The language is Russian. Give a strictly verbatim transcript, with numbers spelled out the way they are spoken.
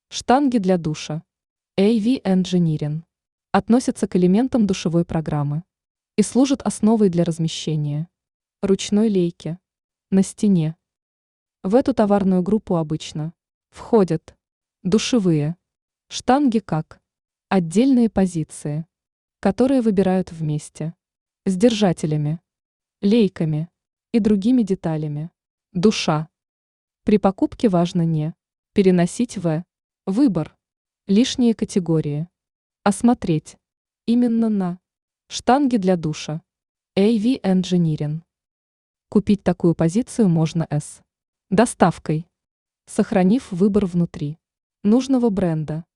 Штанги для душа. эй ви Engineering. Относятся к элементам душевой программы и служат основой для размещения ручной лейки на стене. В эту товарную группу обычно входят душевые штанги как отдельные позиции, которые выбирают вместе с держателями, лейками и другими деталями душа. При покупке важно не переносить в выбор лишние категории, а смотреть именно на штанги для душа. эй ви Engineering. Купить такую позицию можно с доставкой, сохранив выбор внутри нужного бренда.